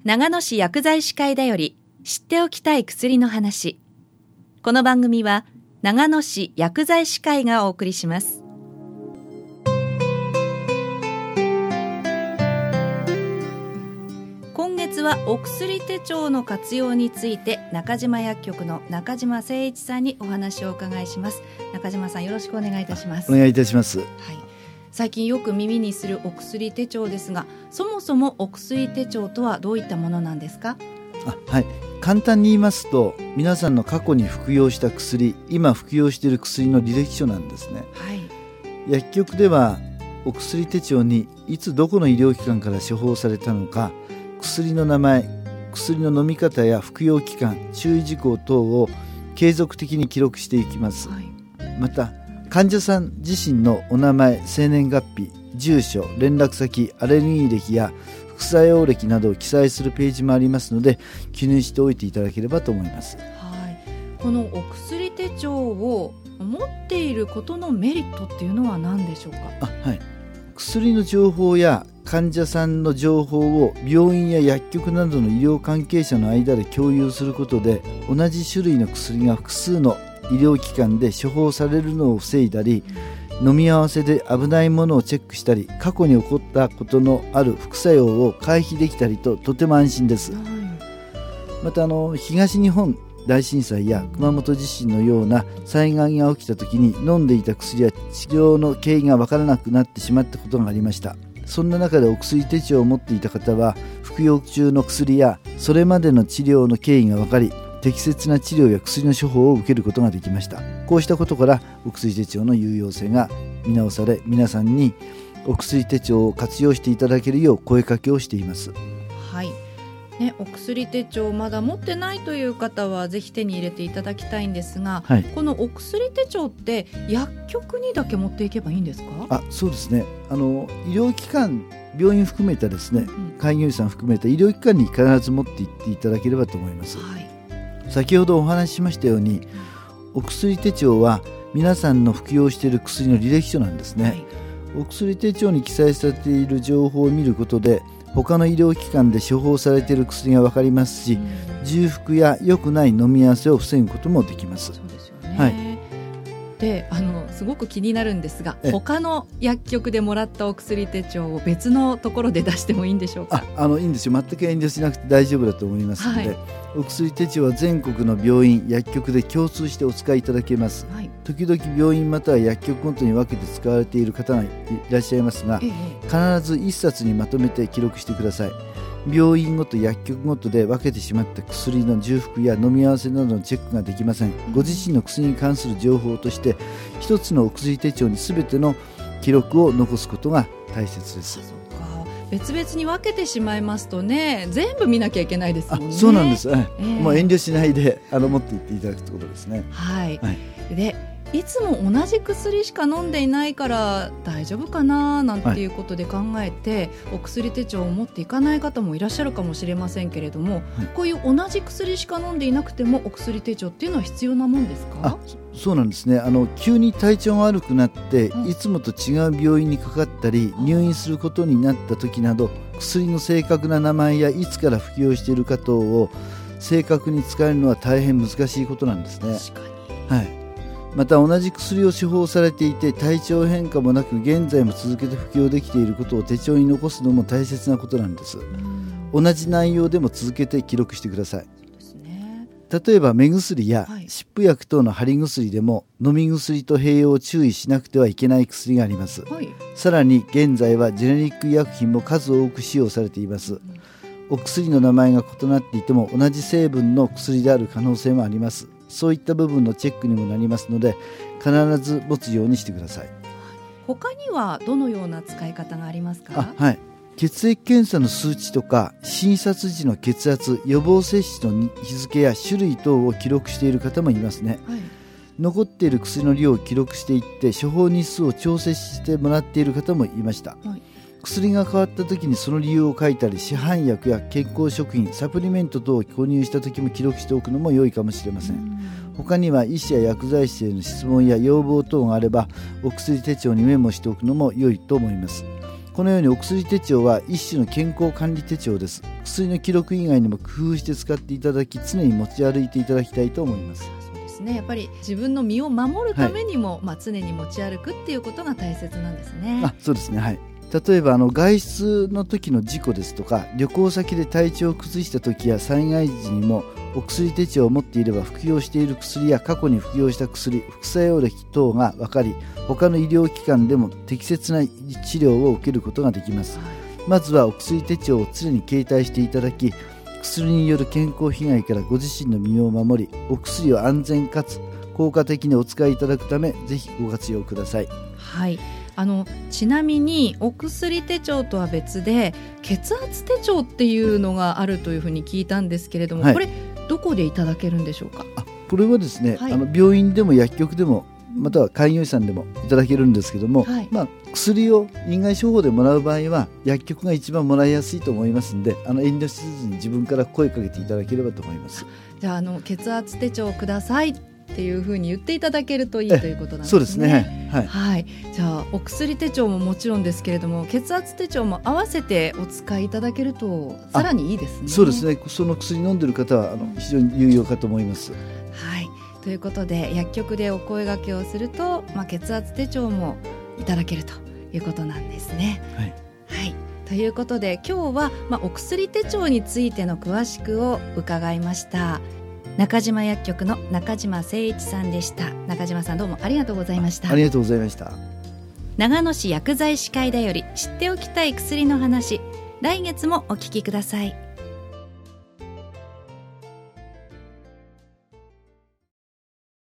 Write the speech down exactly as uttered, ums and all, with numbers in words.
長野市薬剤師会だより知っておきたい薬の話。この番組は長野市薬剤師会がお送りします。今月はお薬手帳の活用について中島薬局の中島誠一さんにお話をお伺いします。中島さん、よろしくお願いいたします。 お願いいたします。 はい、最近よく耳にするお薬手帳ですが、そもそもお薬手帳とはどういったものなんですか？ あ、はい、簡単に言いますと、皆さんの過去に服用した薬、今服用している薬の履歴書なんですね。 はい、 薬局ではお薬手帳にいつどこの医療機関から処方されたのか、薬の名前、薬の飲み方や服用期間、注意事項等を継続的に記録していきます。はい、また患者さん自身のお名前、生年月日、住所、連絡先、アレルギー歴や副作用歴などを記載するページもありますので、記入しておいていただければと思います。 はい、このお薬手帳を持っていることのメリットっていうのは何でしょうか？ あ、はい、薬の情報や患者さんの情報を病院や薬局などの医療関係者の間で共有することで、同じ種類の薬が複数の医療機関で処方されるのを防いだり、飲み合わせで危ないものをチェックしたり、過去に起こったことのある副作用を回避できたりと、とても安心です。またあの東日本大震災や熊本地震のような災害が起きた時に、飲んでいた薬や治療の経緯が分からなくなってしまったことがありました。そんな中でお薬手帳を持っていた方は、服用中の薬やそれまでの治療の経緯が分かり、適切な治療や薬の処方を受けることができました。こうしたことからお薬手帳の有用性が見直され、皆さんにお薬手帳を活用していただけるよう声かけをしています。 はい、ね、お薬手帳まだ持ってないという方はぜひ手に入れていただきたいんですが、はい、このお薬手帳って薬局にだけ持っていけばいいんですか？ あ、そうですね。あの医療機関、病院含めたですね、うん、開業医さん含めた医療機関に必ず持っていっていただければと思います。はい、先ほどお話ししましたように、お薬手帳は皆さんの服用している薬の履歴書なんですね。はい、お薬手帳に記載されている情報を見ることで、他の医療機関で処方されている薬が分かりますし、うん、重複や良くない飲み合わせを防ぐこともできます。 そうですよね。 はい、 で、あのすごく気になるんですが、他の薬局でもらったお薬手帳を別のところで出してもいいんでしょうか？ あ、あのいいんですよ。全く遠慮しなくて大丈夫だと思いますので、はい、お薬手帳は全国の病院、薬局で共通してお使いいただけます。はい、時々病院または薬局ごとに分けて使われている方がいらっしゃいますが、ええ、必ず一冊にまとめて記録してください。病院ごと薬局ごとで分けてしまった薬の重複や飲み合わせなどのチェックができません。ご自身の薬に関する情報として、一つのお薬手帳に全ての記録を残すことが大切です。 そうか、別々に分けてしまいますとね、全部見なきゃいけないですもんね。 あ、そうなんです、はい、えー、もう遠慮しないであの持っていっていただくということですね。 はい、はい、でいつも同じ薬しか飲んでいないから大丈夫かななんていうことで考えて、はい、お薬手帳を持っていかない方もいらっしゃるかもしれませんけれども、はい、こういう同じ薬しか飲んでいなくてもお薬手帳っていうのは必要なもんですか？ あ、そうなんですね。あの急に体調が悪くなって、うん、いつもと違う病院にかかったり入院することになった時など、薬の正確な名前やいつから服用しているか等を正確に使えるのは大変難しいことなんですね。 確かに、 はい、また同じ薬を処方されていて体調変化もなく現在も続けて服用できていることを手帳に残すのも大切なことなんです。同じ内容でも続けて記録してください。 そうですね。 例えば目薬や湿布薬等の貼り薬でも、飲み薬と併用を注意しなくてはいけない薬があります。はい、さらに現在はジェネリック医薬品も数多く使用されています。うん、お薬の名前が異なっていても同じ成分の薬である可能性もあります。そういった部分のチェックにもなりますので、必ず持つようにしてください。 他にはどのような使い方がありますか？ あ、はい、血液検査の数値とか診察時の血圧、予防接種の日付や種類等を記録している方もいますね。はい、残っている薬の量を記録していって処方日数を調整してもらっている方もいました。はい、薬が変わった時にその理由を書いたり、市販薬や健康食品、サプリメント等を購入した時も記録しておくのも良いかもしれません。他には医師や薬剤師への質問や要望等があれば、お薬手帳にメモしておくのも良いと思います。 このようにお薬手帳は一種の健康管理手帳です。薬の記録以外にも工夫して使っていただき、常に持ち歩いていただきたいと思います。 そうですね、やっぱり自分の身を守るためにも、はい、まあ、常に持ち歩くっていうことが大切なんですね。 あ、そうですね、はい。例えばあの外出の時の事故ですとか、旅行先で体調を崩した時や災害時にもお薬手帳を持っていれば、服用している薬や過去に服用した薬、副作用歴等が分かり、他の医療機関でも適切な治療を受けることができます。まずはお薬手帳を常に携帯していただき、薬による健康被害からご自身の身を守り、お薬を安全かつ効果的にお使いいただくため、ぜひご活用ください。 はい、あのちなみにお薬手帳とは別で血圧手帳っていうのがあるというふうに聞いたんですけれども、はい、これどこでいただけるんでしょうか。 あ、これはですね、 はい、 あの病院でも薬局でもまたは開業医さんでもいただけるんですけども、 はい、 まあ、薬を院外処方でもらう場合は薬局が一番もらいやすいと思いますので、あの遠慮せずに自分から声かけていただければと思います。 じゃあ、あの血圧手帳をくださいっていうふうに言っていただけるといいということなんですね。 そうですね、はいはい、じゃあお薬手帳ももちろんですけれども、血圧手帳も合わせてお使いいただけるとさらにいいですね。 そうですね、その薬飲んでる方はあの非常に有用かと思います。 はい、ということで薬局でお声掛けをすると、まあ、血圧手帳もいただけるということなんですね。 はい、 はい、ということで今日は、まあ、お薬手帳についての詳しくを伺いました。中島薬局の中島誠一さんでした。中島さん、どうもありがとうございました。 ありがとうございました。 長野市薬剤師会だより知っておきたい薬の話、来月もお聞きください。